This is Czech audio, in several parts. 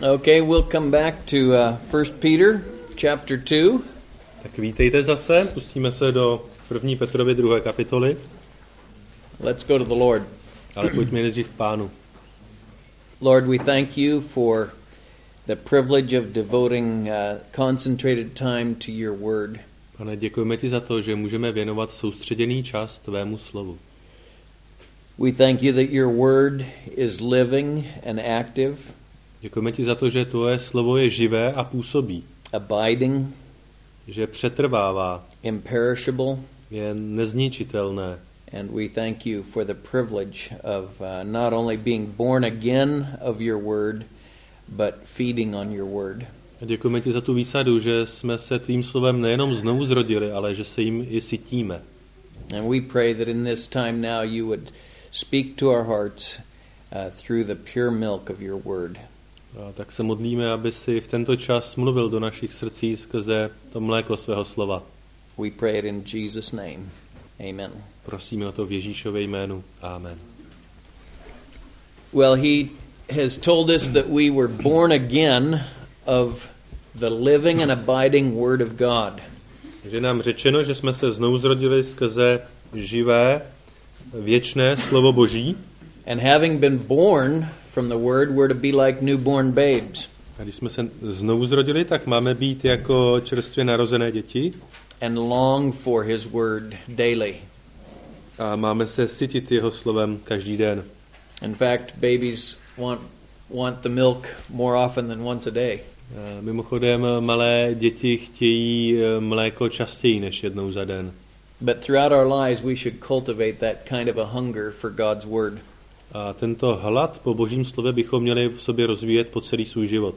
Okay, we'll come back to 1 Peter chapter 2. Tak vítejte zase, pustíme se do 1. Petrovy 2. kapitoly. Let's go to the Lord. Ale pojďme nejdřív k Pánu. Lord, we thank you for the privilege of devoting concentrated time to your word. Pane, děkujeme ti za to, že můžeme věnovat soustředěný čas tvému slovu. We thank you that your word is living and active. Děkujeme ti za to, že tvoje slovo je živé a působí. Abiding. Že přetrvává. Imperishable. Je nezničitelné. And we thank you for the privilege of not only being born again of your word, but feeding on your word. A děkujeme ti za tu výsadu, že jsme se tvým slovem nejenom znovu zrodili, ale že se jim i sytíme. And we pray that in this time now you would speak to our hearts through the pure milk of your word. A tak se modlíme, aby si v tento čas mluvil do našich srdcí skrze to mléko svého slova. We pray it in Jesus' name. Amen. Prosíme o to v Ježíšově jménu. Amen. Well, he has told us that we were born again of the living and abiding word of God. Takže nám řečeno, že jsme se znovu zrodili skrze živé, věčné slovo Boží. And having been born from the word, we're to be like newborn babes. A když jsme se znovu zrodili, tak máme být jako čerstvě narozené děti. And long for his word daily. A máme se sytit jeho slovem každý den. In fact, babies want the milk more often than once a day. Mimochodem, malé děti chtějí mléko častěji než jednou za den. But throughout our lives we should cultivate that kind of a hunger for God's word. A tento hlad po Božím slově bychom měli v sobě rozvíjet po celý svůj život.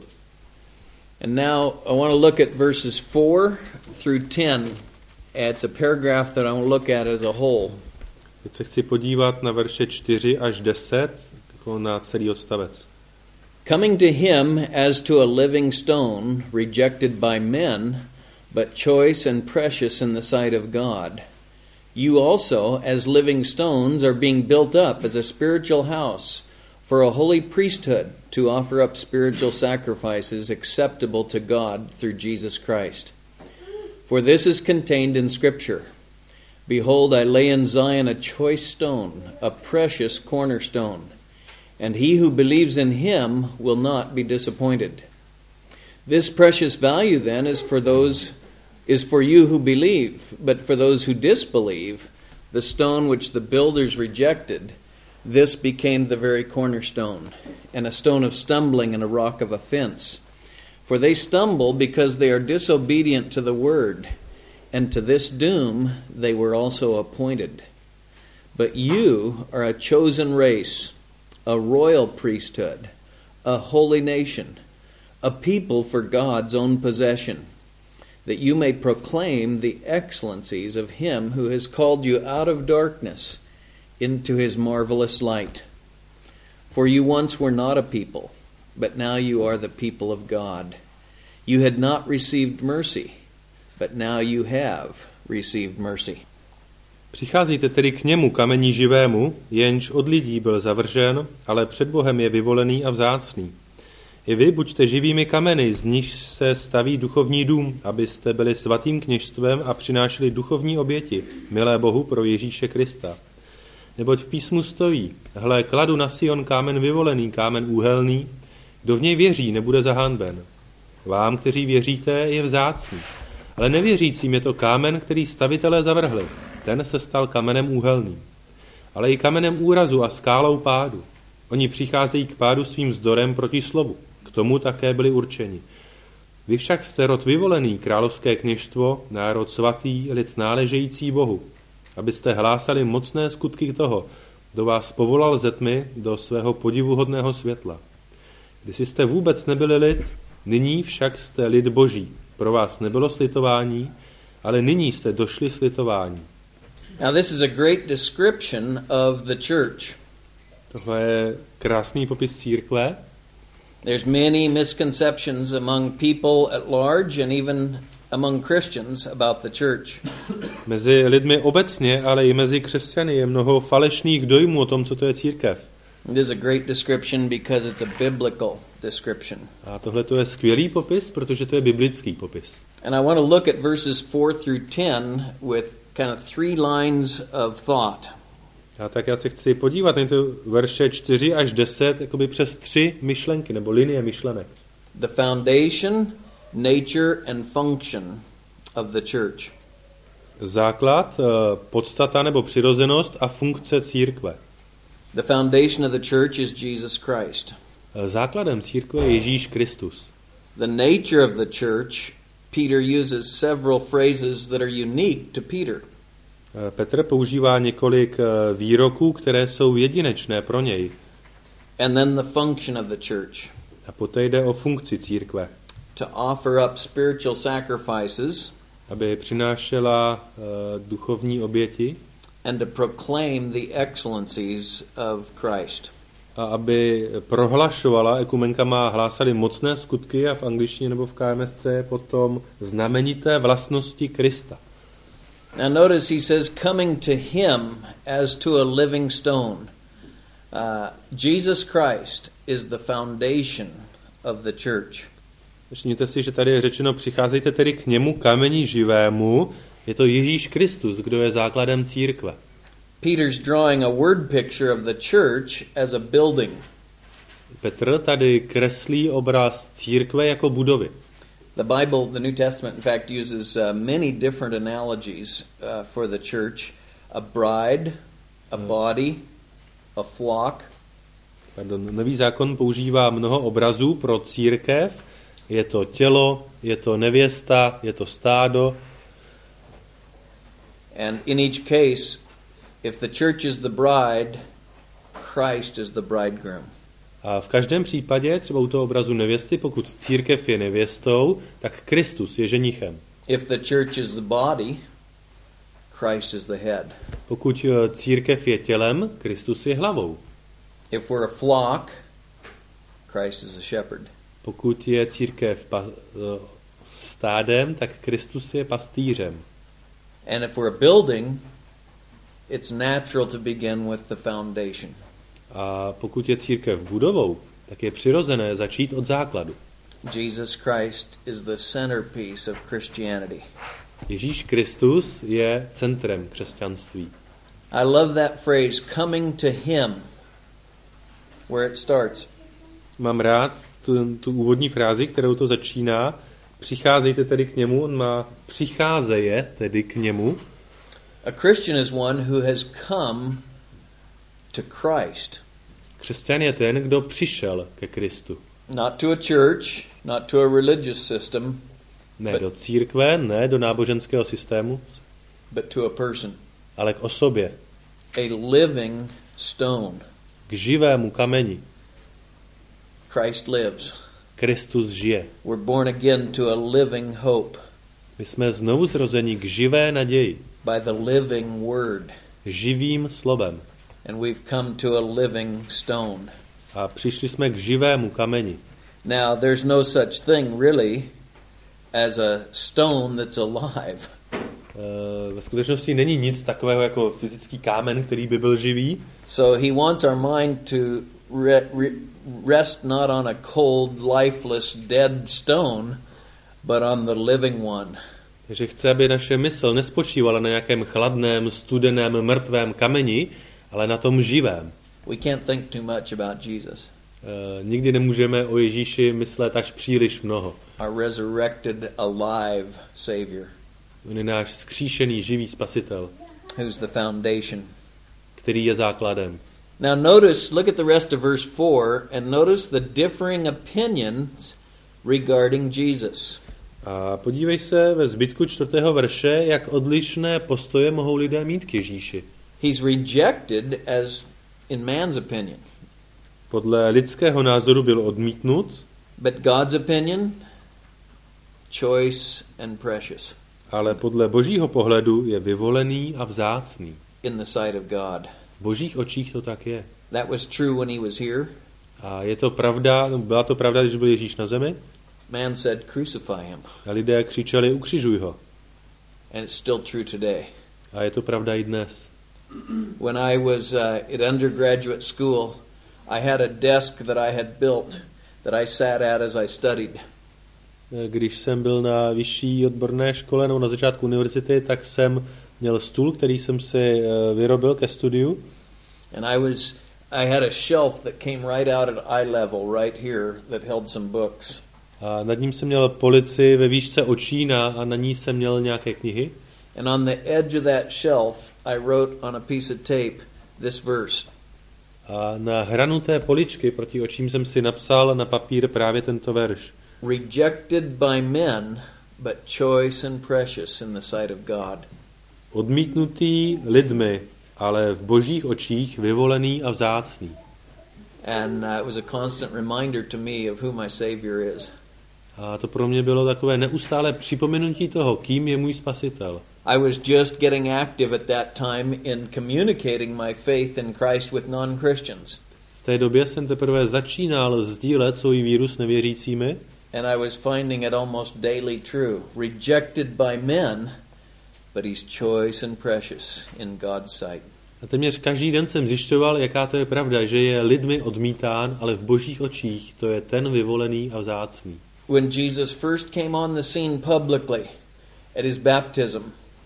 And now I want to look at verses 4 through 10. It's a paragraph that I want to look at as a whole. Teď se chci podívat na verše 4 až 10, jako na celý odstavec. Coming to him as to a living stone, rejected by men, but choice and precious in the sight of God. You also, as living stones, are being built up as a spiritual house for a holy priesthood to offer up spiritual sacrifices acceptable to God through Jesus Christ. For this is contained in Scripture. Behold, I lay in Zion a choice stone, a precious cornerstone, and he who believes in him will not be disappointed. This precious value then is for you who believe, but for those who disbelieve, the stone which the builders rejected, this became the very cornerstone, and a stone of stumbling and a rock of offense. For they stumble because they are disobedient to the word, and to this doom they were also appointed. But you are a chosen race, a royal priesthood, a holy nation, a people for God's own possession, that you may proclaim the excellencies of him who has called you out of darkness into his marvelous light. For you once were not a people, but now you are the people of God. You had not received mercy, but now you have received mercy. Přicházíte tedy k němu, kamení živému, jenž od lidí byl zavržen, ale před Bohem je vyvolený a vzácný. I vy buďte živými kameny, z nich se staví duchovní dům, abyste byli svatým kněžstvem a přinášeli duchovní oběti, milé Bohu pro Ježíše Krista. Neboť v písmu stojí, hle, kladu na Sion kámen vyvolený, kámen úhelný, kdo v něj věří, nebude zahanben. Vám, kteří věříte, je vzácný, ale nevěřícím je to kámen, který stavitelé zavrhli. Ten se stal kamenem úhelným, ale i kamenem úrazu a skálou pádu. Oni přicházejí k pádu svým vzdorem proti slovu. K tomu také byli určeni. Vy však jste rod vyvolený, královské kněžstvo, národ svatý, lid náležející Bohu, abyste hlásali mocné skutky toho, kdo vás povolal ze tmy do svého podivuhodného světla. Když jste vůbec nebyli lid, nyní však jste lid Boží. Pro vás nebylo slitování, ale nyní jste došli slitování. Now this is a great description of the church. Tohle je krásný popis církve. There's many misconceptions among people at large and even among Christians about the church. Mezi lidmi obecně, ale i mezi křesťany je mnoho falešných dojmů o tom, co to je církev. It is a great description because it's a biblical description. A tohle to je skvělý popis, protože to je biblický popis. And I want to look at verses 4 through 10 with kind of 3 lines of thought. A tak já se chci podívat na to verše 4 až 10 jakoby přes 3 myšlenky nebo linie myšlenek. The foundation, nature and function of the church. Základ, podstata nebo přirozenost a funkce církve. The foundation of the church is Jesus Christ. Základem církve je Ježíš Kristus. The nature of the church, Peter uses several phrases that are unique to Peter. Petr používá několik výroků, které jsou jedinečné pro něj. And then the function of the church. A poté jde o funkci církve. To offer up spiritual sacrifices. Aby přinášela duchovní oběti. And to proclaim the excellencies of Christ. A aby prohlašovala, ekumenka má hlásali mocné skutky a v angličtině nebo v KMSC je potom znamenité vlastnosti Krista. Now notice he says coming to him as to a living stone. Jesus Christ is the foundation of the church. Všimněte si, že tady je řečeno přicházejte tedy k němu kameni živému. Je to Ježíš Kristus, kdo je základem církve. Peter's drawing a word picture of the church as a building. Petr tady kreslí obraz církve jako budovy. The Bible, the New Testament, in fact, uses many different analogies for the church. A bride, a body, a flock. Nový zákon používá mnoho obrazů pro církev. Je to tělo, je to nevěsta, je to stádo. And in each case, if the church is the bride, Christ is the bridegroom. A v každém případě, třeba u toho obrazu nevěsty, pokud církev je nevěstou, tak Kristus je ženichem. If the church is the body, Christ is the head. Pokud církev je tělem, Kristus je hlavou. If we're a flock, Christ is a shepherd. Pokud je církev stádem, tak Kristus je pastýřem. And if we're a building, it's natural to begin with the foundation. A pokud je církev budovou, tak je přirozené začít od základu. Jesus Christ is the centerpiece of Christianity. Ježíš Kristus je centrem křesťanství. I love that phrase, coming to him, where it starts. Mám rád tu úvodní frázi, kterou to začíná. Přicházejte tedy k němu, on má přicházeje tedy k němu. A Christian is one who has come to Christ. Křesťan je ten, kdo přišel ke Kristu. Not to a church, not to a religious system, Ne do církve, ne do náboženského systému, but to a person. ale k osobě, A living stone. k živému kameni. Christ lives. Kristus žije. We're born again to a living hope My jsme znovu zrozeni k živé naději, by the living word. živým slovem. And we've come to a living stone. A přišli jsme k živému kameni. Now, there's no such thing really as a stone that's alive. Ve skutečnosti není nic takového jako fyzický kámen, který by byl živý. So he wants our mind to rest not on a cold, lifeless, dead stone, but on the living one. Takže chce, aby naše mysl nespočívala na nějakém chladném, studeném, mrtvém kameni, ale na tom živém. We can't think too much about Jesus. Nikdy nemůžeme o Ježíši myslet až příliš mnoho. Our resurrected, alive Savior. On je náš vzkříšený, živý spasitel, Who's the foundation. který je základem. Now notice, look at the rest of verse 4, and notice the differing opinions regarding Jesus. A podívej se ve zbytku 4. verše, jak odlišné postoje mohou lidé mít k Ježíši. He's rejected as in man's opinion. Podle lidského názoru byl odmítnut, But God's opinion, choice and precious ale podle božího pohledu je vyvolený a vzácný. in the sight of God. V božích očích to tak je. That was true when he was here. A je to pravda, byla to pravda, když byl Ježíš na zemi? Man said, crucify him. A lidé křičeli, ukřižuj ho. And it's still true today. A je to pravda i dnes. When I was at undergraduate school, I had a desk that I had built that I sat at as I studied. Když jsem byl na vyšší odborné škole nebo na začátku univerzity, tak jsem měl stůl, který jsem si vyrobil ke studiu. And I had a shelf that came right out at eye level right here that held some books. A nad ním jsem měl polici ve výšce očí a na ní jsem měl nějaké knihy. And on the edge of that shelf I wrote on a piece of tape this verse. A na hranu té poličky proti očím jsem si napsal na papír právě tento verš. Rejected by men, but choice and precious in the sight of God. Odmítnutý lidmi, ale v božích očích vyvolený a vzácný. And it was a constant reminder to me of who my Savior is. A to pro mě bylo takové neustále připomenutí toho, kým je můj spasitel. I was just getting active at that time in communicating my faith in Christ with non-Christians. V té době jsem teprve začínal sdílet svou víru s nevěřícími. And I was finding it almost daily true. Rejected by men, but he's choice and precious in God's sight. A téměř každý den jsem zjišťoval, jaká to je pravda, že je lidmi odmítán, ale v božích očích to je ten vyvolený a vzácný. When Jesus first came on the scene publicly at his baptism,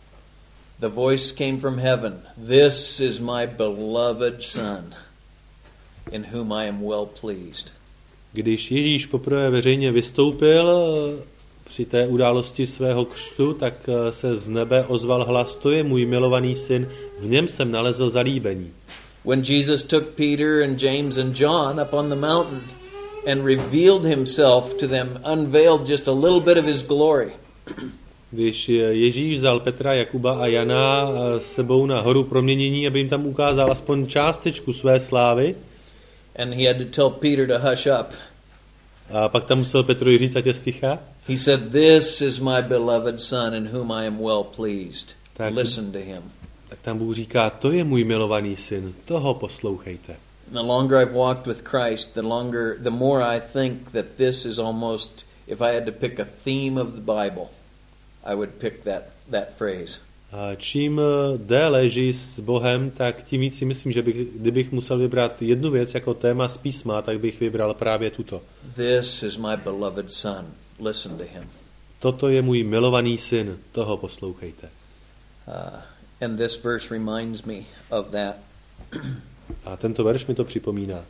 the voice came from heaven, "This is my beloved son, in whom I am well pleased." Když Ježíš poprvé veřejně vystoupil při té události svého křtu, tak se z nebe ozval hlas: To je můj milovaný syn, v něm jsem nalezl zalíbení. When Jesus took Peter and James and John up on the mountain and revealed himself to them, unveiled just a little bit of his glory. Když Ježíš vzal Petra, Jakuba a Jana s sebou na horu proměnění, aby jim tam ukázal aspoň částečku své slávy, and he had to tell Peter to hush up. A pak tam musel Petrovi říct, ať je sticha. He said, "This is my beloved son in whom I am well pleased. Listen to him." Tak tam Bůh říká, to je můj milovaný syn, toho poslouchejte. The longer I've walked with Christ, the more I think that this is almost, if I had to pick a theme of the Bible, I would pick that phrase. A čím déle žiji s Bohem, tak tím víc si myslím, že kdybych musel vybrat jednu věc jako téma z písma, tak bych vybral právě tuto. This is my beloved son. Listen to him. Toto je můj milovaný syn, toho poslouchejte. And this verse reminds me of that. A tento verš mi to připomíná.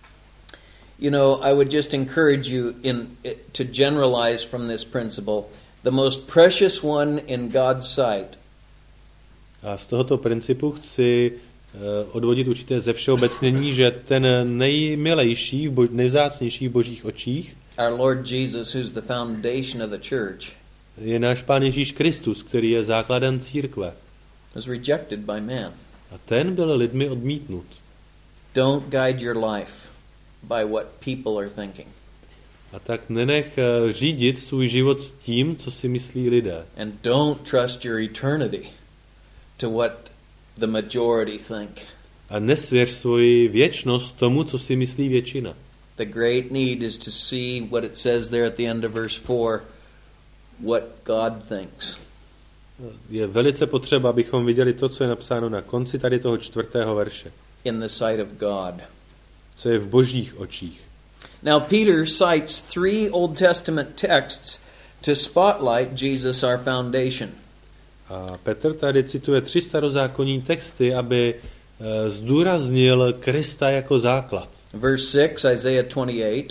You know, I would just encourage you to generalize from this principle. The most precious one in God's sight. A z tohoto principu chci odvodit určité zevšeobecnění, že ten nejmilejší, nejvzácnější v božích očích our Lord Jesus, who's the foundation of the church, je náš Pán Ježíš Kristus, který je základem církve. Was rejected by man. A ten byl lidmi odmítnut. Don't guide your life by what people are thinking. A tak nenech řídit svůj život tím, co si myslí lidé. And don't trust your eternity to what the majority think. A nesvěř svoji věčnost tomu, co si myslí většina. The great need is to see what it says there at the end of verse 4, what God thinks. Je velice potřeba, abychom viděli to, co je napsáno na konci tady toho 4. verše. In the sight of God. Co je v božích očích. Now Peter cites 3 Old Testament texts to spotlight Jesus our foundation. A Petr tady cituje 3 starozákonní texty, aby zdůraznil Krista jako základ. Verse 6, Isaiah 28.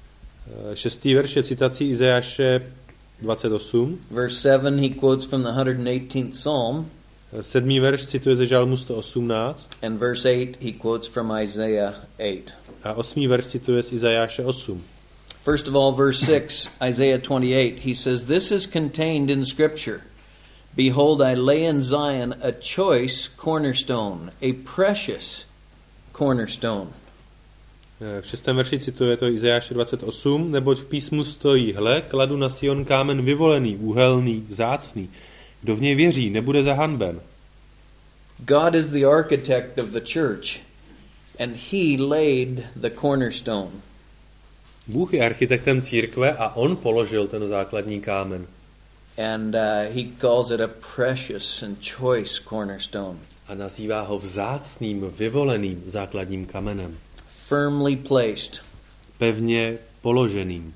6. verš je citací Izajáše 28. Verse 7, he quotes from the 118th Psalm. 7. verš cituje ze Žalmu 118. And verse 8, he quotes from Isaiah 8. A 8. verš cituje z Izajáše 8. First of all, verse 6, Isaiah 28, he says, "This is contained in Scripture. Behold, I lay in Zion a choice cornerstone, a precious cornerstone." V 6. verši cituje to Izajáše 28, neboť v písmu stojí, hle, kladu na Sion kámen vyvolený, úhelný, vzácný. Kdo v něj věří, nebude zahanben. God is the architect of the church, and he laid the cornerstone. Bůh je architektem církve a on položil ten základní kámen. And he calls it a precious and choice cornerstone. A nazývá ho vzácným, vyvoleným základním kamenem. Firmly placed. Pevně položeným.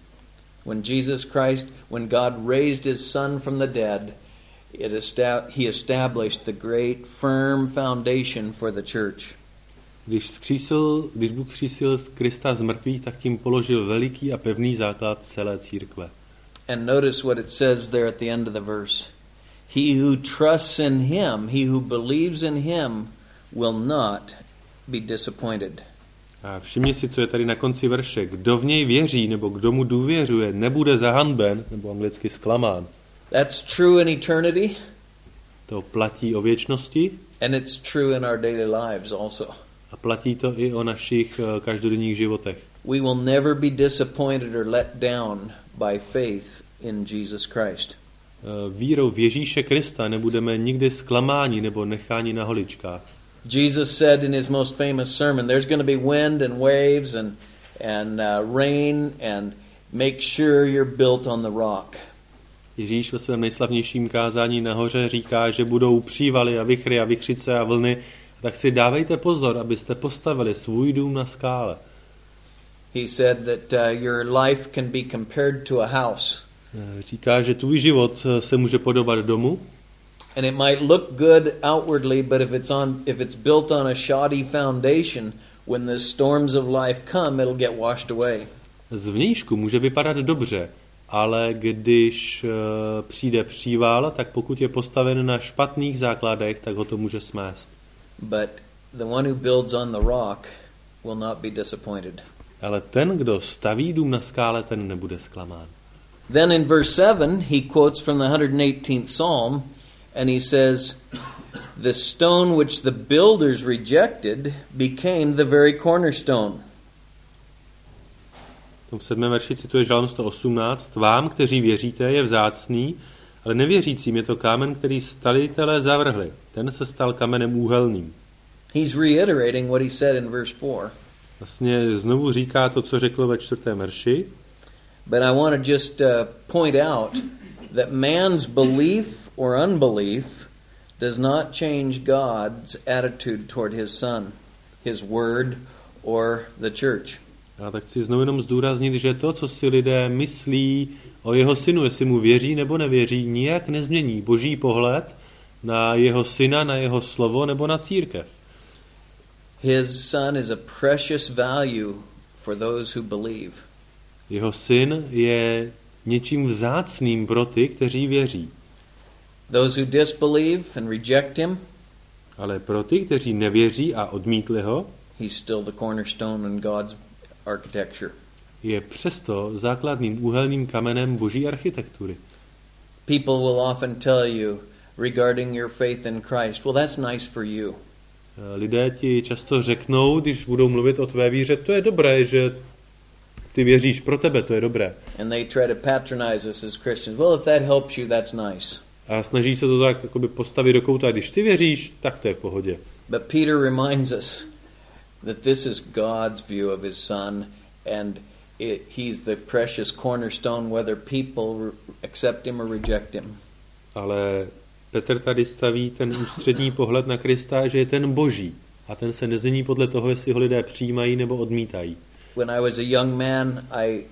When God raised his son from the dead, he established the great firm foundation for the church. Když Bůh vzkřísil Krista z mrtvých, tak tím položil veliký a pevný základ celé církve. And notice what it says there at the end of the verse. He who trusts in him, he who believes in him, will not be disappointed. A všimni si, co je tady na konci verše. Kdo v něj věří, nebo kdo mu důvěřuje, nebude zahanben, nebo anglicky zklamán. That's true in eternity. To platí o věčnosti. And it's true in our daily lives also. A platí to i o našich každodenních životech. We will never be disappointed or let down by faith in Jesus Christ. Vírou v Ježíše Krista nebudeme nikdy zklamáni nebo necháni na holičkách. Jesus said in his most famous sermon, there's going to be wind and waves and rain, and make sure you're built on the rock. Ježíš ve svém nejslavnějším kázání nahoře říká, že budou přívaly a vichry a vichřice a vlny, tak si dávejte pozor, abyste postavili svůj dům na skále. He said that your life can be compared to a house. Říká, že tvůj život se může podobat domu. And it might look good outwardly, but if it's built on a shoddy foundation, when the storms of life come, it'll get washed away. Zvnějšku může vypadat dobře, ale když přijde příval, tak pokud je postaven na špatných základech, tak ho to může smést. But the one who builds on the rock will not be disappointed. Ale ten, kdo staví dům na skále, ten nebude zklamán. Then in verse 7, he quotes from the 118th Psalm, and he says, the stone which the builders rejected became the very cornerstone. V 7. verši cituje Žalm 118. Vám, kteří věříte, je vzácný, ale nevěřícím je to kámen, který stavitelé zavrhli. Ten se stal kamenem úhelným. He's reiterating what he said in verse 4. Vlastně znovu říká to, co řekl ve 4. verši. But I want to just point out that man's belief or unbelief does not change God's attitude toward his son, his word, or the church. A tak chci znovu jenom zdůraznit, že to, co si lidé myslí o jeho synu, jestli mu věří nebo nevěří, nijak nezmění Boží pohled na jeho syna, na jeho slovo nebo na církev. His son is a precious value for those who believe. Jeho syn je něčím vzácným pro ty, kteří věří. Those who disbelieve and reject him, ale pro ty, kteří nevěří a odmítli ho, he's still the cornerstone in God's architecture. Je přesto základným úhelným kamenem Boží architektury. People will often tell you regarding your faith in Christ, well, that's nice for you. Lidé ti často řeknou, když budou mluvit o tvé víře, to je dobré, že ty věříš, pro tebe to je dobré. And they try to patronize us as Christians. Well, if that helps you, that's nice. A snaží se to tak jakoby postavit do kouta, když ty věříš, tak to je v pohodě. But Peter reminds us that this is God's view of his son, and he's the precious cornerstone whether people accept him or reject him. Ale Petr tady staví ten ústřední pohled na Krista, že je ten Boží. A ten se nezmění podle toho, jestli ho lidé přijímají nebo odmítají. When I was a young man, I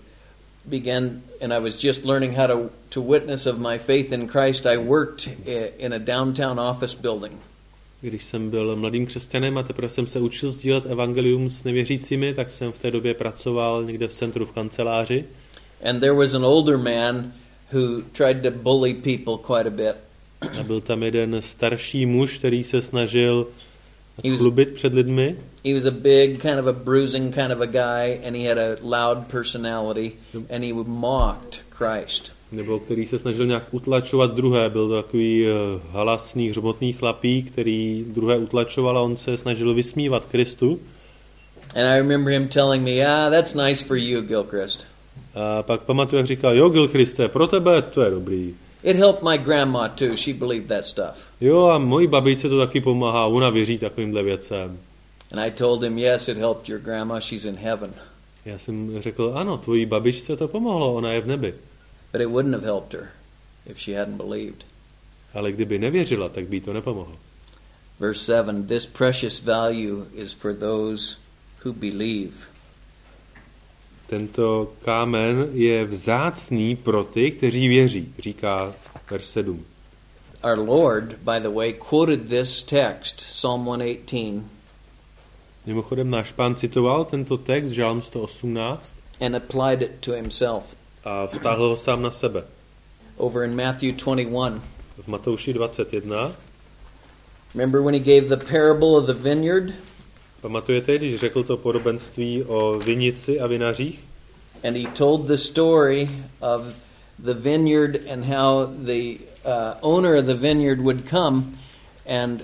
was just learning how to witness of my faith in Christ. I worked in a downtown office building. Když jsem byl mladým křesťanem a teprve jsem se učil sdílet evangelium s nevěřícími, tak jsem v té době pracoval někde v centru v kanceláři. And there was an older man who tried to bully people quite a bit. A byl tam jeden starší muž, který se snažil chlubit před lidmi. He was a big, kind of a bruising kind of a guy, and he had a loud personality, and he mocked Christ. Nebo který se snažil nějak utlačovat druhé. Byl to takový halasný, hřmotný chlapík, který druhé utlačoval a on se snažil vysmívat Kristu. And I remember him telling me, that's nice for you, Gilchrist. A pak pamatuju, jak říkal, jo, Gilchriste, pro tebe to je dobrý. It helped my grandma too. She believed that stuff. Jo, a mojí babičce to taky pomáhá. Ona věří takovýmhle věcem. And I told him, yes, it helped your grandma. She's in heaven. Já jsem řekl, ano, tvojí babičce to pomohlo, ona je v nebi. But it wouldn't have helped her if she hadn't believed. Ale kdyby nevěřila, tak by jí to nepomohlo. Verse 7, this precious value is for those who believe. Tento kámen je vzácný pro ty, kteří věří, říká verš 7. Our Lord, by the way, quoted this text, Psalm 118. Mimochodem náš Pán citoval tento text, Žálm 118, and applied it to himself. A vztáhl ho sám na sebe. Over in Matthew 21. V Matouši 21. Remember when he gave the parable of the vineyard? Pamatujete, když řekl to podobenství o vinici a vinařích? And he told the story of the vineyard and how the owner of the vineyard would come, and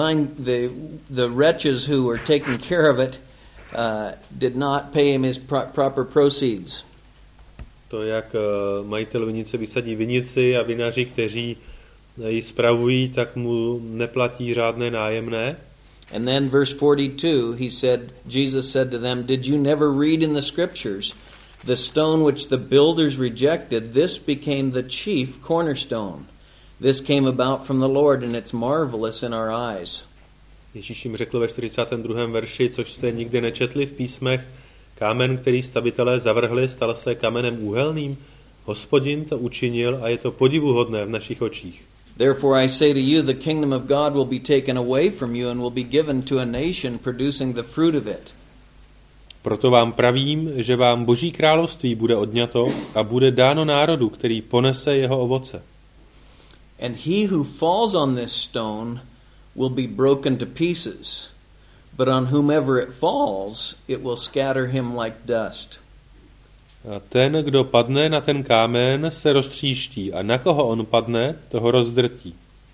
the wretches who were taking care of it did not pay him his proper proceeds. To, jak majitel vinice vysadí vinici a vinaři, kteří ji spravují, tak mu neplatí řádné nájemné. And then verse 42, Jesus said to them, "Did you never read in the scriptures, the stone which the builders rejected, this became the chief cornerstone. This came about from the Lord, and it's marvelous in our eyes." Ježíš jim řekl ve 42. verši, což jste nikdy nečetli v písmech, kámen, který stavitelé zavrhli, stal se kamenem úhelným. Hospodin to učinil a je to podivuhodné v našich očích. Therefore I say to you, the kingdom of God will be taken away from you and will be given to a nation producing the fruit of it. Proto vám pravím, že vám Boží království bude odňato a bude dáno národu, který ponese jeho ovoce. And he who falls on this stone will be broken to pieces, but on whomever it falls, it will scatter him like dust. A ten, kdo padne na ten kámen, se roztříští a na koho on padne, toho rozdrtí.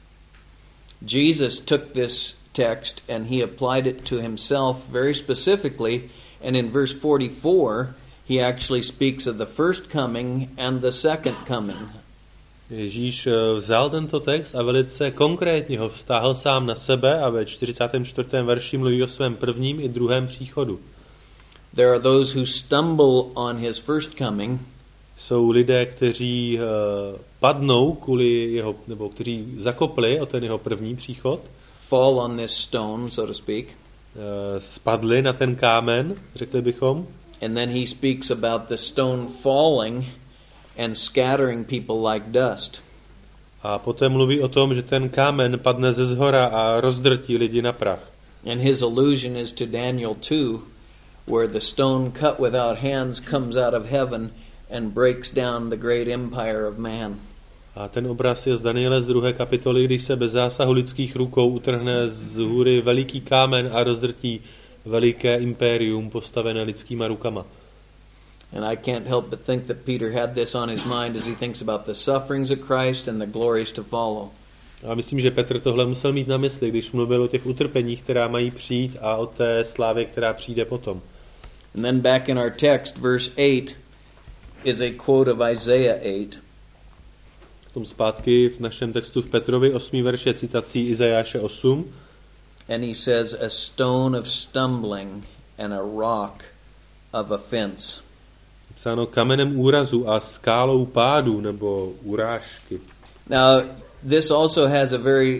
Jesus took this text and he applied it to himself very specifically, and in verse 44 he actually speaks of the first coming and the second coming. Ježíš vzal tento text a velice konkrétně ho vztáhl sám na sebe a ve 44. verši mluví o svém prvním i druhém příchodu. There are those who stumble on his first coming. Jsou lidé, kteří padnou kvůli jeho, nebo kteří zakopli o ten jeho první příchod. Fall on this stone, so to speak. Spadli na ten kámen, řekli bychom. And then he speaks about the stone falling and scattering people like dust. A poté mluví o tom, že ten kámen padne ze zhora a rozdrtí lidi na prach. And his allusion is to Daniel 2, where the stone cut without hands comes out of heaven and breaks down the great empire of man. A ten obraz je z Daniele z 2. kapitoly, když se bez zásahu lidských rukou utrhne z hůry veliký kámen a rozdrtí veliké impérium postavené lidskýma rukama. And I can't help but think that Peter had this on his mind as he thinks about the sufferings of Christ and the glories to follow. A myslím, že Petr tohle musel mít na mysli, když mluvil o těch utrpeních, která mají přijít, a o té slávě, která přijde potom. And then back in our text, verse 8 is a quote of Isaiah 8. Potom zpátky v našem textu v Petrovi 8. verše citací Izajáše 8. And he says, a stone of stumbling and a rock of offense. Psáno kamenem úrazu a skálou pádu nebo urážky. Now, this also has a very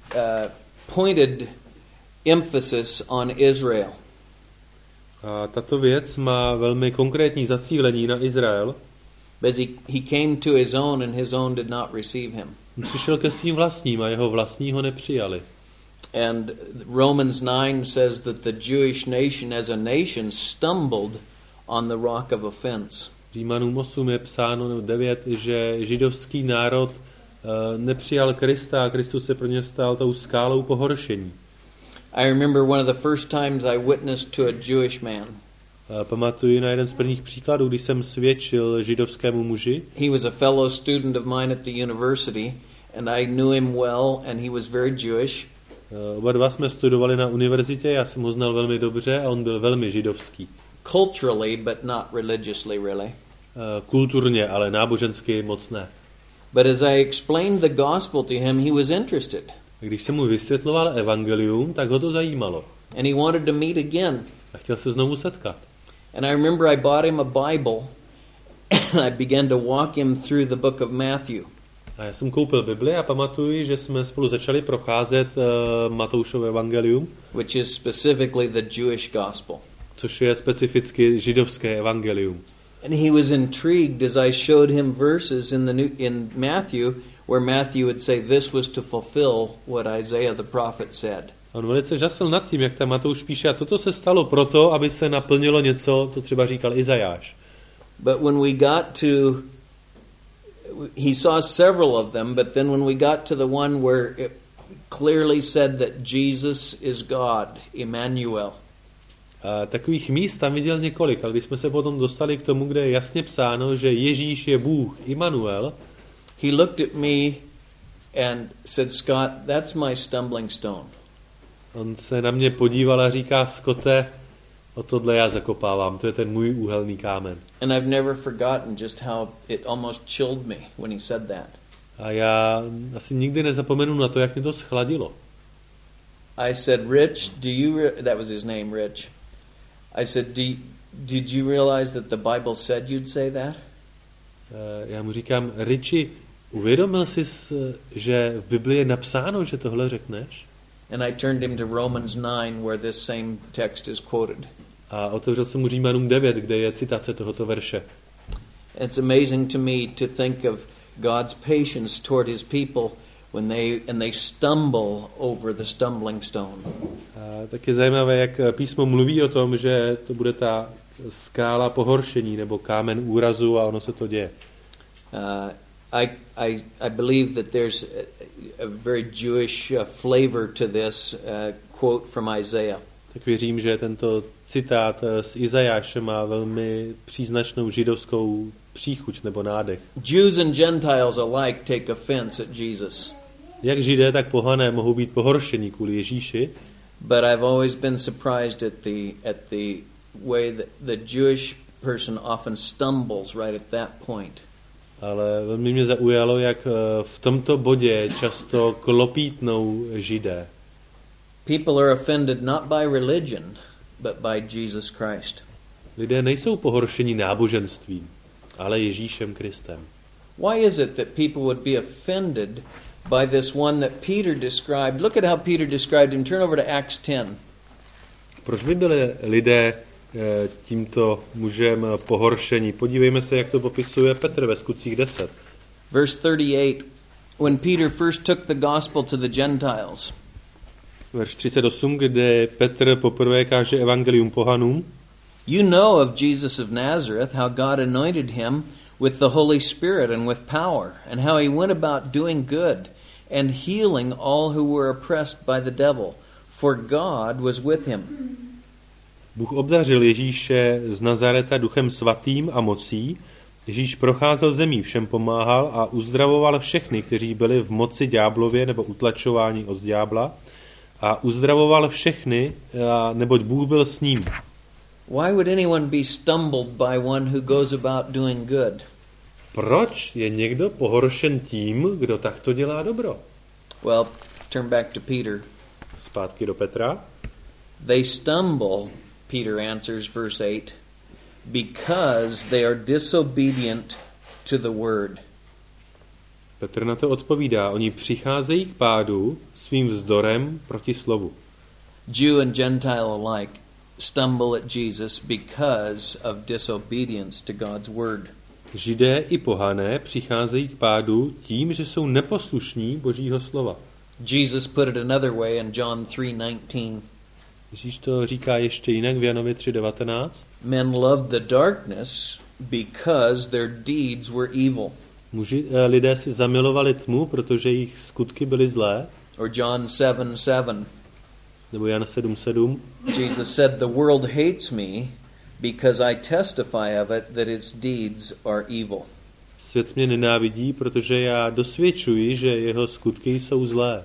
pointed emphasis on Israel. A tato věc má velmi konkrétní zacílení na Izrael. Because he came to his own and his own did not receive him. Přišel ke svým vlastním a jeho vlastní ho nepřijali. And Romans 9 says that the Jewish nation as a nation stumbled on the rock of offense. Římanům 8 je psáno, nebo 9, že židovský národ nepřijal Krista a Kristus se pro ně stal tou skálou pohoršení. I remember one of the first times I witnessed to a Jewish man. Pamatuji na jeden z prvních příkladů, když jsem svědčil židovskému muži. He was a fellow student of mine at the university and I knew him well and he was very Jewish. Oba dva jsme studovali na univerzitě, já jsem ho znal velmi dobře a on byl velmi židovský. Culturally, but not religiously, really. Kulturně, ale nábožensky moc ne. But as I explained the gospel to him, he was interested. Když jsem mu vysvětloval evangelium, tak ho to zajímalo. And he wanted to meet again. A chtěl se znovu setkat. And I remember I bought him a Bible and I began to walk him through the book of Matthew. A já jsem koupil Bibli a pamatuji, že jsme spolu začali procházet Matoušovo evangelium, which is specifically the Jewish gospel. což je specificky židovské evangelium. And he was intrigued as I showed him verses in Matthew where Matthew would say this was to fulfill what Isaiah the prophet said. On velice žasl nad tím, jak tam Matouš píše, a toto se stalo proto, aby se naplnilo něco, co třeba říkal Izajáš. But when we got to, he saw several of them, but then when we got to the one where it clearly said that Jesus is God, Emmanuel. A takových míst tam viděl několik, ale když jsme se potom dostali k tomu, kde je jasně psáno, že Ježíš je Bůh, Immanuel, he looked at me and said, Scott, that's my stumbling stone. On se na mě podíval a říká, Scotte, o tohle já zakopávám, to je ten můj úhelný kámen. And I've never forgotten just how it almost chilled me when he said that. A já asi nikdy nezapomenu na to, jak mě to schladilo. I said, Rich, that was his name, Rich. I said, did you realize that the Bible said you'd say that? Já mu říkám, Richi, uvědomil jsi, že v Biblii je napsáno, že tohle řekneš? And I turned him to Romans 9 where this same text is quoted. A otevřel jsem mu Římanům 9, kde je citace tohoto verše. It's amazing to me to think of God's patience toward his people when they stumble over the stumbling stone. A tak je zajímavé, jak písmo mluví o tom, že to bude ta skála pohoršení nebo kámen úrazu a ono se to děje. I believe that there's a very Jewish flavor to this quote from Isaiah. Tak věřím, že tento citát z Izajáše má velmi příznačnou židovskou příchuť nebo nádech. Jews and Gentiles alike take offense at Jesus. Jak Židé, tak pohané mohou být pohoršení kvůli Ježíši. But I've always been surprised at the way that the Jewish person often stumbles right at that point. Ale velmi mě zaujalo, jak v tomto bodě často klopítnou Židé. People are offended not by religion, but by Jesus Christ. Lidé nejsou pohoršeni náboženstvím, ale Ježíšem Kristem. Why is it that people would be offended by this one that Peter described? Look at how Peter described him. Turn over to Acts 10. Proč by byli lidé tímto mužem pohoršení? Podívejme se, jak to popisuje Petr ve Skutcích 10. Verse 38. When Peter first took the gospel to the Gentiles. Verš 38, kde Petr poprvé káže evangelium pohanům. You know of Jesus of Nazareth, how God anointed him with the Holy Spirit and with power, and how he went about doing good and healing all who were oppressed by the devil, for God was with him. Bůh obdařil Ježíše z Nazareta duchem svatým a mocí. Ježíš procházel zemí, všem pomáhal a uzdravoval všechny, kteří byli v moci ďáblově nebo utlačováni od ďábla. A uzdravoval všechny, neboť Bůh byl s ním. Why would anyone be stumbled by one who goes about doing good? Proč je někdo pohoršen tím, kdo takto dělá dobro? Well, turn back to Peter. Zpátky do Petra. They stumble, Peter answers, verse 8, because they are disobedient to the word. Petr na to odpovídá, oni přicházejí k pádu svým vzdorem proti slovu. Jew and Gentile alike stumble at Jesus because of disobedience to God's word. Židé i pohané přicházejí k pádu tím, že jsou neposlušní Božího slova. Jesus put it another way in John 3:19. Ježíš to říká ještě jinak v Janovi 3:19. Men loved the darkness because their deeds were evil. Lidé si zamilovali tmu, protože jejich skutky byly zlé. Or John 7:7. Nebo Jan 7:7. Jesus said, "The world hates me because I testify of it that its deeds are evil." Svět mě nenávidí, protože já dosvědčuji, že jeho skutky jsou zlé.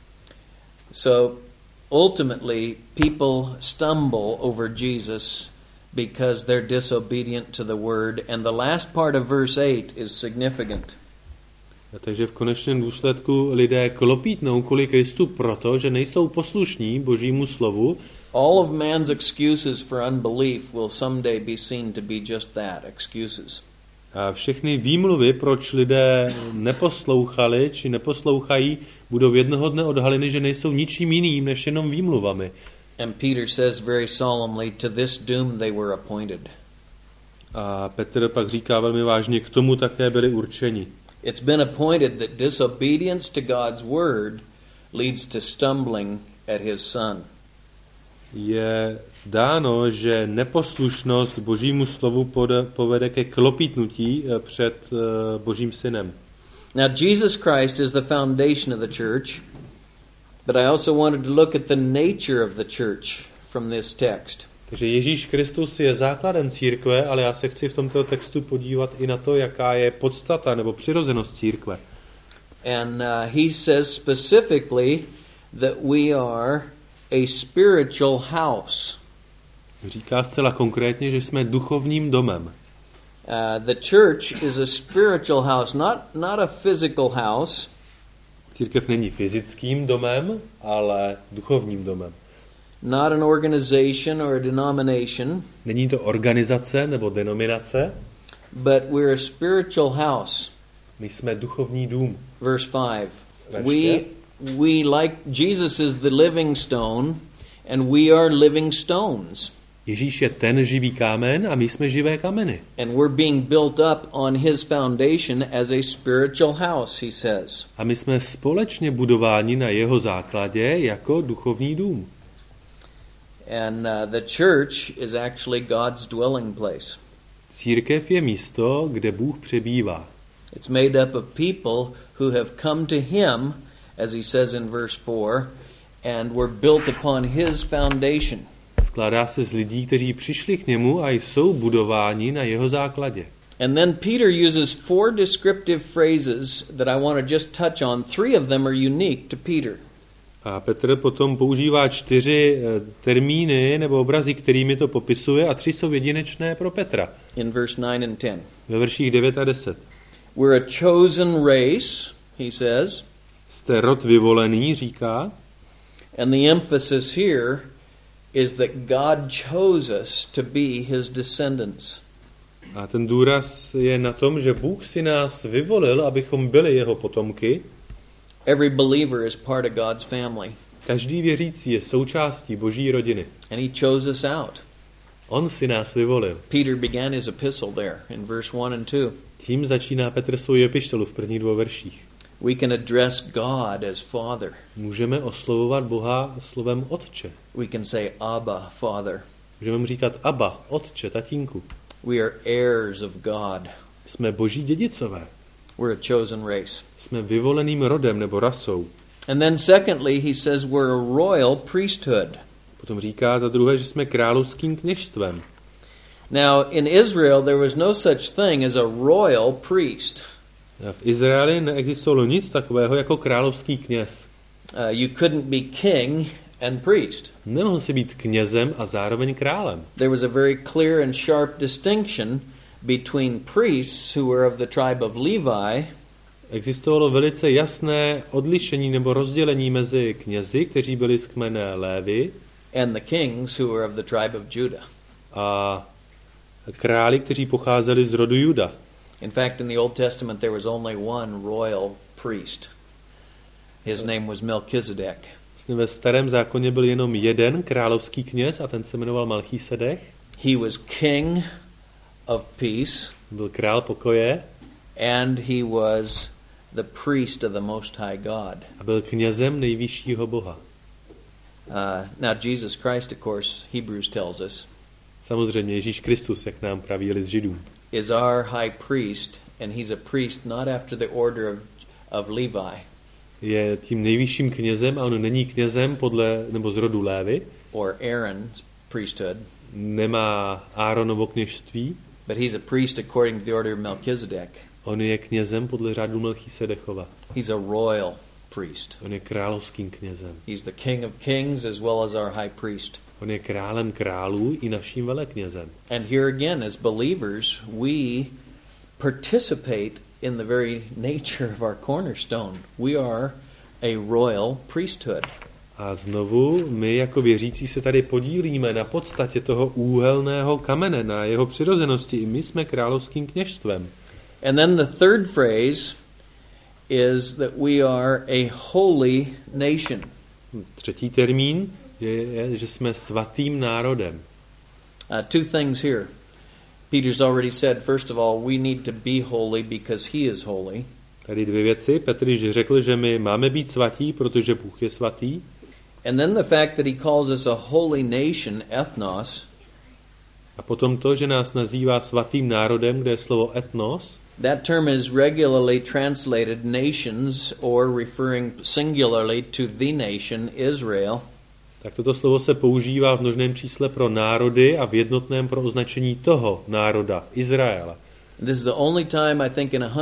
So ultimately people stumble over Jesus because they're disobedient to the word, and the last part of verse 8 is significant. Takže v konečném důsledku lidé klopítnou kvůli Kristu proto, že nejsou poslušní Božímu slovu. All of man's excuses for unbelief will someday be seen to be just that, excuses. A všechny výmluvy, proč lidé neposlouchali či neposlouchají, budou jednoho dne odhaleny, že nejsou ničím jiným než jenom výmluvami. And Peter says very solemnly, to this doom they were appointed. A Petr pak říká velmi vážně, k tomu také byli určeni. It's been appointed that disobedience to God's word leads to stumbling at his son. Je dáno, že neposlušnost Božímu slovu povede ke klopítnutí před Božím synem. Now Jesus Christ is the foundation of the church, but I also wanted to look at the nature of the church from this text. Takže Ježíš Kristus je základem církve, ale já se chci v tomto textu podívat i na to, jaká je podstata nebo přirozenost církve. And he says specifically that we are a spiritual house. Říká zcela konkrétně, že jsme duchovním domem. The church is a spiritual house, not a physical house. Církev není fyzickým domem, ale duchovním domem. Not an organization or a denomination. Není to organizace nebo denominace, but we're a spiritual house. My jsme duchovní dům. Verse 5. We like Jesus is the living stone and we are living stones. Ježíš je ten živý kámen a my jsme živé kameny. And we're being built up on his foundation as a spiritual house, he says. A my jsme společně budováni na jeho základě jako duchovní dům. And the church is actually God's dwelling place. Církev je místo, kde Bůh přebývá. It's made up of people who have come to him, as he says in verse 4, and were built upon his foundation. Skládá se z lidí, kteří přišli k němu a jsou budováni na jeho základě. And then Peter uses 4 descriptive phrases that I want to just touch on. 3 of them are unique to Peter. A Petr potom používá 4 termíny nebo obrazy, kterými to popisuje, a 3 jsou jedinečné pro Petra. In verse 9 and 10. Ve verších 9 a 10. We're a chosen race, he says. Jste rod vyvolený, říká. And the emphasis here is that God chose us to be his descendants. A ten důraz je na tom, že Bůh si nás vyvolil, abychom byli jeho potomky. Every believer is part of God's family. Každý věřící je součástí Boží rodiny. And he chose us out. On si nás vyvolil. Peter began his epistle there in verse 1 and 2. Tím začíná Petr svou epištolu v prvních 2 verších. We can address God as Father. Můžeme oslovovat Boha slovem Otče. We can say Abba, Father. Můžeme mu říkat Abba, Otče, tatínku. We are heirs of God. Jsme Boží dědicové. We're a chosen race. Jsme vyvoleným rodem nebo rasou. And then secondly, he says we're a royal priesthood. Potom říká za druhé, že jsme královským kněžstvem. Now, in Israel there was no such thing as a royal priest. V Izraeli neexistovalo nic takového jako královský kněz. You couldn't be king and priest. Nemohl si být knězem a zároveň králem. There was a very clear and sharp distinction between priests who were of the tribe of Levi. Existovalo velice jasné odlišení nebo rozdělení mezi knězi, kteří byli z kmene Lévy, and the kings who were of the tribe of Judah. A králi, kteří pocházeli z rodu Juda. In fact, in the Old Testament there was only one royal priest. His name was Melchizedek. Vlastně ve Starém zákoně byl jenom jeden královský kněz a ten se jmenoval Melchisedech. He was king of peace. Byl král pokoje. And he was the priest of the Most High God. A byl knězem nejvyššího Boha. Now Jesus Christ, of course, Hebrews tells us, samozřejmě Ježíš Kristus, jak nám praví list Židům, is our high priest, and he's a priest not after the order of Levi. Je tím nejvyšším knězem a on není knězem podle nebo z rodu Lévy. Or Aaron's priesthood. Nemá Áronovo kněžství. But he's a priest according to the order of Melchizedek. On je knězem podle řádu Melchisedechova. He's a royal priest. On je královským knězem. He's the king of kings as well as our high priest. On je králem králů i naším veleknězem. And here again, as believers, we participate in the very nature of our cornerstone. We are a royal priesthood. A znovu my jako věřící se tady podílíme na podstatě toho úhelného kamene, na jeho přirozenosti. I my jsme královským kněžstvem. And then the third phrase is that we are a holy nation. Třetí termín že jsme svatým národem. Two things here. Peter's already said, first of all, we need to be holy because he is holy. Tady dvě věci. Petr již řekl, že my máme být svatí, protože Bůh je svatý. And then the fact that he calls us a holy nation, ethnos. A potom to, že nás nazývá svatým národem, kde je slovo etnos. That term is regularly translated nations or referring singularly to the nation Israel. Tak toto slovo se používá v množném čísle pro národy a v jednotném pro označení toho národa, Izraela. This is the only time, I think, in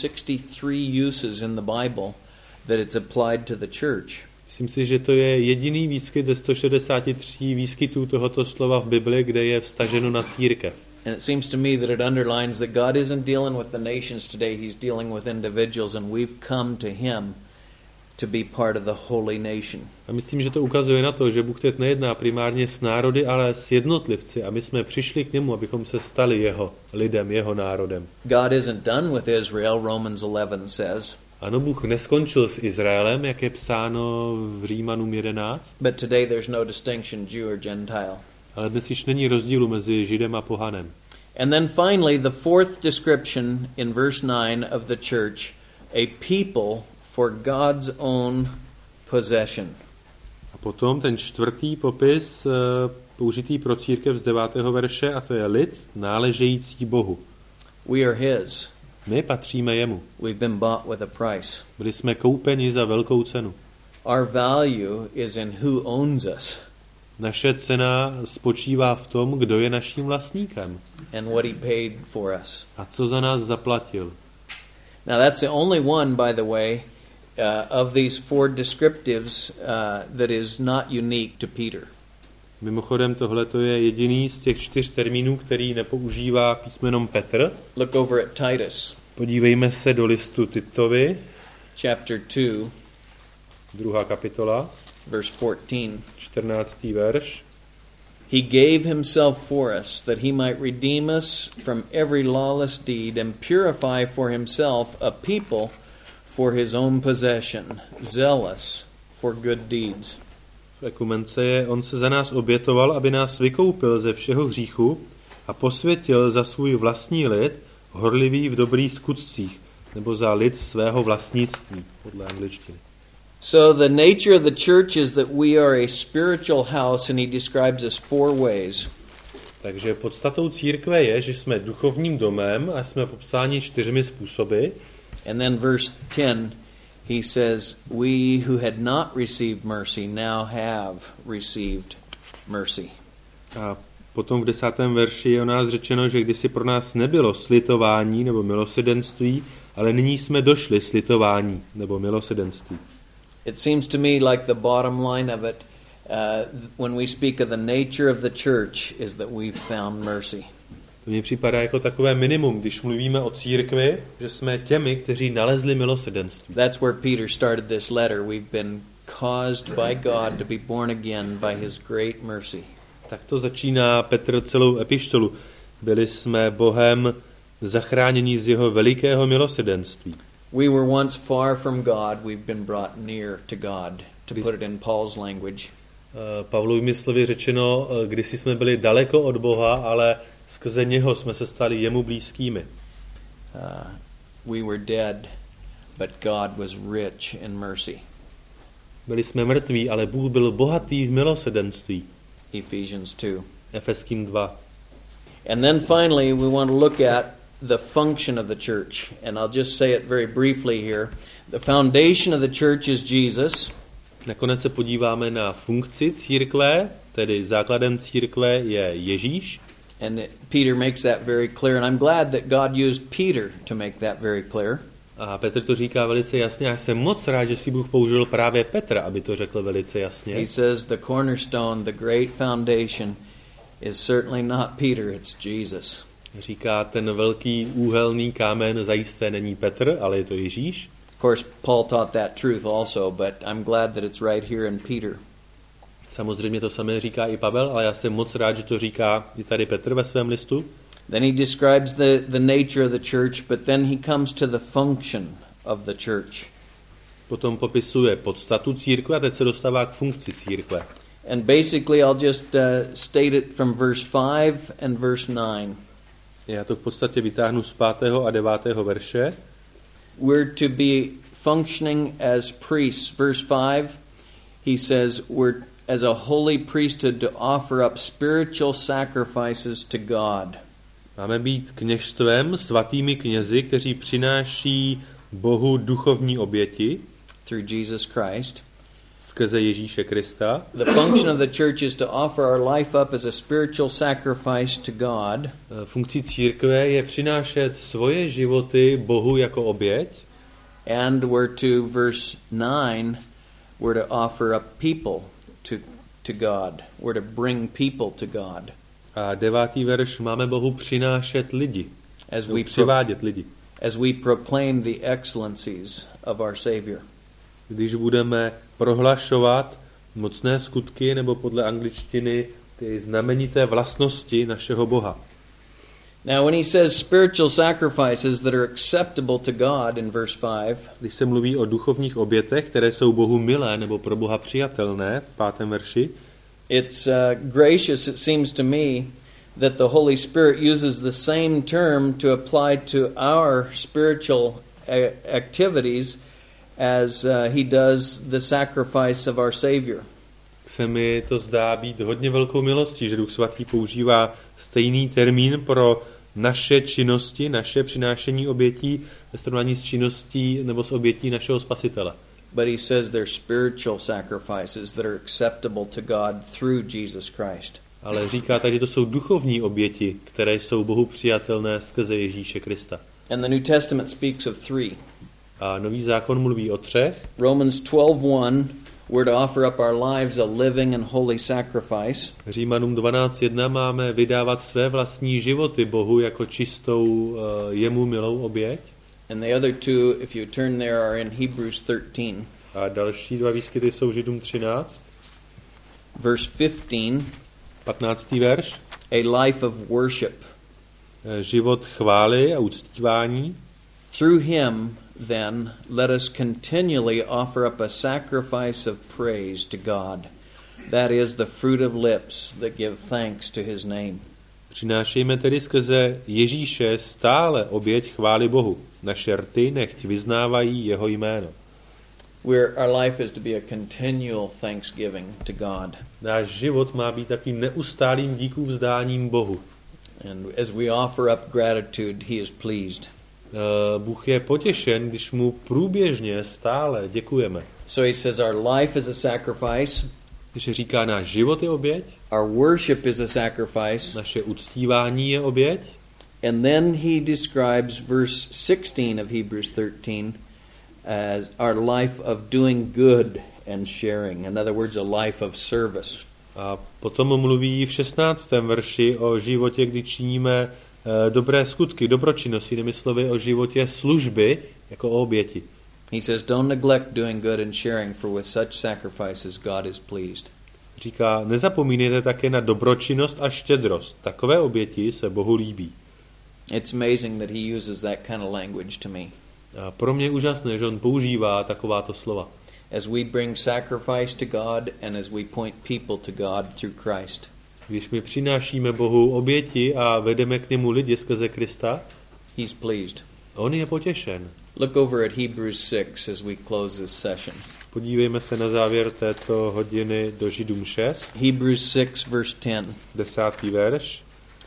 163 uses in the Bible that it's applied to the church. Myslím si, že to je jediný výskyt ze 163 výskytů tohoto slova v Bibli, kde je vztaženo na církev. And it seems to me that it underlines that God isn't dealing with the nations today, he's dealing with individuals, and we've come to him to be part of the holy nation. A myslím, že to ukazuje na to, že Bůh teď nejedná primárně s národy, ale s jednotlivci, a my jsme přišli k němu, abychom se stali jeho lidem, jeho národem. God isn't done with Israel, Romans 11 says. Ano, Bůh neskončil s Izraelem, jak je psáno v Římanům 11. But today there's no distinction, Jew or Gentile. Ale dnes již není rozdílu mezi Židem a pohanem. And then finally, the fourth description in verse 9 of the church, a people for God's own possession. A potom ten čtvrtý popis použitý pro církev z 9. verše, a to je lid náležející Bohu. We are his. My patříme jemu. We've been bought with a price. Byli jsme koupeni za velkou cenu. Our value is in who owns us. Naše cena spočívá v tom, kdo je naším vlastníkem. And what he paid for us. A co za nás zaplatil. Now that's the only one, by the way, of these four descriptives that is not unique to Peter. Mimochodem, tohle je jediný z těch 4 termínů, který nepoužívá písmenom Petr. Look over at Titus. Podívejme se do listu Titovi. Chapter 2. 2. kapitola. Verse 14. 14. verš. He gave himself for us, that he might redeem us from every lawless deed and purify for himself a people for his own possession, zealous for good deeds. V ekumence je, on se za nás obětoval, aby nás vykoupil ze všeho hříchu a posvětil za svůj vlastní lid, horlivý v dobrých skutcích, nebo za lid svého vlastnictví, podle angličtiny. So the nature of the church is that we are a spiritual house, and he describes us 4 ways. Takže podstatou církve je, že jsme duchovním domem a jsme popsáni 4 způsoby. And then verse 10, he says, we who had not received mercy now have received mercy. A potom v 10. verši je o nás řečeno, že kdysi pro nás nebylo slitování nebo milosrdenství, ale nyní jsme došli slitování nebo milosrdenství. It seems to me like the bottom line of it, when we speak of the nature of the church, is that we've found mercy. To mně připadá jako takové minimum, když mluvíme o církvi, že jsme těmi, kteří nalezli milosrdenství. That's where Peter started this letter. We've been caused by God to be born again by his great mercy. Tak to začíná Petr celou epištolu. Byli jsme Bohem zachráněni z jeho velikého milosrdenství. We were once far from God, we've been brought near to God, to put it in Paul's language. Pavlovými slovy řečeno, kdysi jsme byli daleko od Boha, ale skrze něho jsme se stali jemu blízkými. We were dead, but God was rich in mercy. Byli jsme mrtví, ale Bůh byl bohatý v milosrdenství. Ephesians 2. Efeským 2. And then finally we want to look at the function of the church. And I'll just say it very briefly here. The foundation of the church is Jesus. Nakonec se podíváme na funkci církve, tedy základem církve je Ježíš. And Peter makes that very clear, and I'm glad that God used Peter to make that very clear. A Petr to říká velice jasně, a jsem moc rád, že si Bůh použil právě Petra, aby to řekl velice jasně. He says the cornerstone, the great foundation, is certainly not Peter, it's Jesus. Říká, ten velký úhelný kámen zajisté není Petr, ale je to Ježíš. Of course, Paul taught that truth also, but I'm glad that it's right here in Peter. Samozřejmě to samé říká i Pavel, ale já jsem moc rád, že to říká i tady Petr ve svém listu. Then he describes the nature of the church, but then he comes to the function of the church. Potom popisuje podstatu církve a teď se dostává k funkci církve. And basically I'll just state it from verse 5 and verse 9. Já to v podstatě vytáhnu z 5. a 9. verše. We're to be functioning as priests. Verse 5, he says, we're as a holy priesthood to offer up spiritual sacrifices to God. Máme být kněžstvem, svatými knězi, kteří přináší Bohu duchovní oběti Through Jesus Christ. Skrze Ježíše Krista. The function of the church is to offer our life up as a spiritual sacrifice to God. Funkcí církve je přinášet svoje životy Bohu jako oběť. And we're to verse 9, we're to offer up people to God. We're to bring people to God. A 9. verš máme Bohu přinášet lidi. Přivádět lidi. As we proclaim the excellencies of our Savior. Když budeme prohlašovat mocné skutky, nebo podle angličtiny ty znamenité vlastnosti našeho Boha. Now when he says spiritual sacrifices that are acceptable to God in verse 5, když se mluví o duchovních obětech, které jsou Bohu milé nebo pro Boha přijatelné v 5. verši, it's gracious, it seems to me, that the Holy Spirit uses the same term to apply to our spiritual activities as he does the sacrifice of our Savior. Se mi to zdá být hodně velkou milostí, že Duch Svatý používá stejný termín pro naše činnosti, naše přinášení obětí ve srovnání s činností nebo s obětí našeho Spasitele. But he says they're spiritual sacrifices that are acceptable to God through Jesus Christ. Ale říká tady, že to jsou duchovní oběti, které jsou Bohu přijatelné skrze Ježíše Krista. And the New Testament speaks of 3. A Nový zákon mluví o 3. Romans 12:1, we're to offer up our lives a living and holy sacrifice. Římanům 12:1 máme vydávat své vlastní životy Bohu jako čistou, jemu milou oběť. And the other two, if you turn there, are in Hebrews 13. A další 2 výskyty jsou Židům 13. Verse 15. 15. verš. A life of worship. Život chvály a uctívání. Through him, then, let us continually offer up a sacrifice of praise to God. That is the fruit of lips that give thanks to his name. Přinášejme tedy skrze Ježíše stále oběť chvály Bohu. Naše rty nechť vyznávají jeho jméno. Our life is to be a continual thanksgiving to God. Náš život má být takovým neustálým díkuvzdáním Bohu. And as we offer up gratitude, he is pleased. Bůh je potěšen, když mu průběžně stále děkujeme. So he says our life is a sacrifice. Když říká, náš život je oběť, our worship is a sacrifice, naše uctívání je oběť. And then he describes verse 16 of Hebrews 13 as our life of doing good and sharing. In other words, a life of service. A potom mluví v 16. verši o životě, kdy činíme dobré skutky, dobročinnosti, jinými slovy o životě služby jako o oběti. He says, don't neglect doing good and sharing, for with such sacrifices God is pleased. Říká, nezapomínejte také na dobročinnost a štědrost. Takové oběti se Bohu líbí. It's amazing that he uses that kind of language to me. A pro mě je úžasné, že on používá takováto slova. As we bring sacrifice to God and as we point people to God through Christ. Když my přinášíme Bohu oběti a vedeme k němu lidi skrze Krista, he's pleased. On je potěšen. Look over at Hebrews 6 as we close this session. Podívejme se na závěr této hodiny do Židům 6. Hebrews 6 verse 10. 10. verš.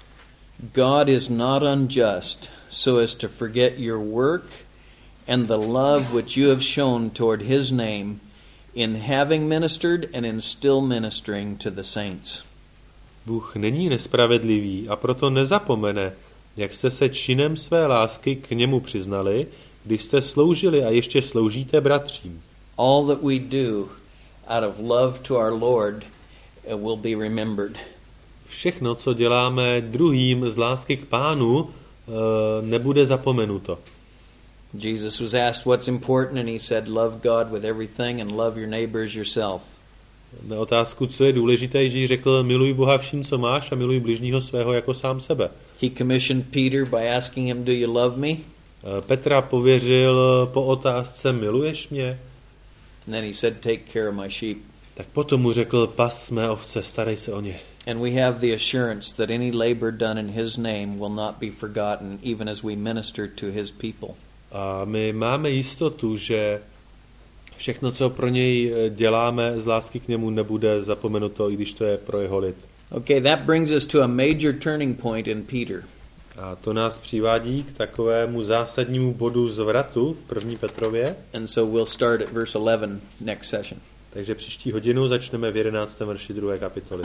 God is not unjust so as to forget your work and the love which you have shown toward his name in having ministered and in still ministering to the saints. Bůh není nespravedlivý a proto nezapomene, jak jste se činem své lásky k němu přiznali, když jste sloužili a ještě sloužíte bratřím. All that we do out of love to our Lord will be remembered. Všechno, co děláme druhým z lásky k Pánu, nebude zapomenuto. Jesus was asked what's important and he said love God with everything and love your neighbor as yourself. Na otázku, co je důležité, Ježíš řekl, miluj Boha vším, co máš, a miluj bližního svého jako sám sebe. He commissioned Peter by asking him, do you love me? Petra pověřil po otázce, miluješ mě? And then he said, take care of my sheep. Tak potom mu řekl, pas mé ovce, starej se o ně. And we have the assurance that any labor done in his name will not be forgotten, even as we minister to his people. A my máme jistotu, že všechno, co pro něj děláme z lásky k němu, nebude zapomenuto, i když to je pro jeho lid. Okay, that brings us to a major turning point in Peter. A to nás přivádí k takovému zásadnímu bodu zvratu v 1. Petrově. And so we'll start at verse 11 next session. Takže příští hodinu začneme v 11. verši 2. kapitoly.